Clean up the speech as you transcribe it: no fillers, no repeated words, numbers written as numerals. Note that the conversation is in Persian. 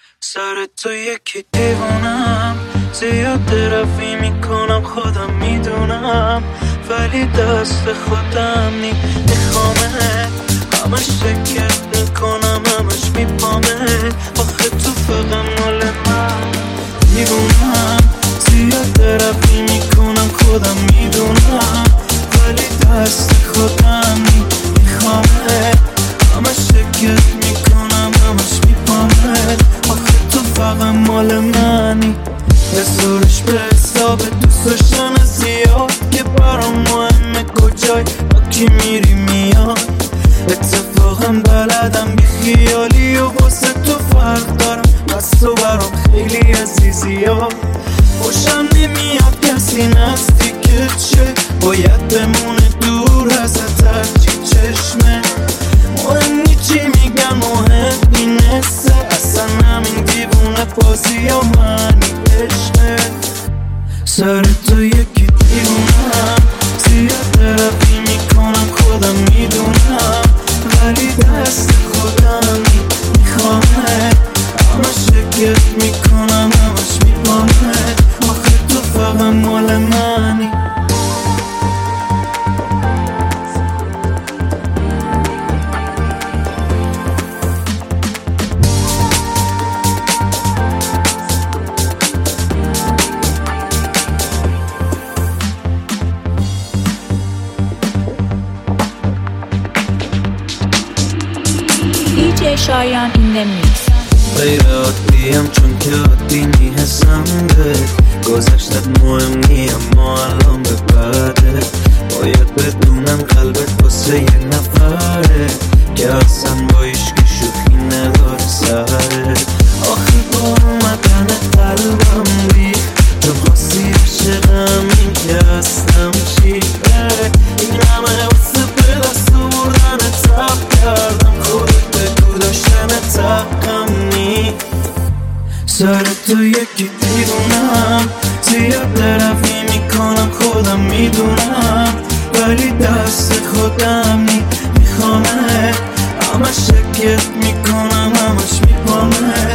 سر تو یکی دیوانم، زیاد طرفی میکنم خودم میدونم، ولی دست خودم میخوامه، همش شکر میکنم همش میپامه، آخه تو فقط مال من دیوونم، زیاد طرفی میکنم خودم میدونم، ولی دست خودم میخوامه، همش شکر میکنم همش میپامه، آخه تو فقط مال منی. حسابش به حساب دوست داشتن زیاد که برام مهمه کجای با کی میری میاد، اتفاقا بلدم بی خیالی و واسه تو فرق دارم، بس تو برام خیلی عزیزی ها، خوشم نمیاد کسی نزدیکت شه، باید بمونه دور ازت هرچی چشمه، مهم نی چی میگن مهم اینسته، اصلا همین دیوونه بازی ها منی عشقه. سر تو یکی دیوونم، زیاد طرفی میکنم خودم میدونم، ولی دست خودم میخوامه، همش شکر میکنم همش میپامه، آخه تو فقط مال منی. DJ شایان این دمیکس. غیر عادیم چون که عادی میحسم بهت، گذشتت مهم نی اما الان به بعده، باید بدونم قلبت واسه یه نفره که اصلا با عشق شوخی نداره سره، آخه با اومدن قلبم ریخت چون خواستی عشقم این که هستم چیه، این همه واسه به دست بردن تب کردم، خودت بگو داشتن تقم نی. سر تو یکی دیوونم، زیاد طرفی میکنم خودم میدونم، ولی دست خودم میخوامه، همش شکر میکنم همش میپامه،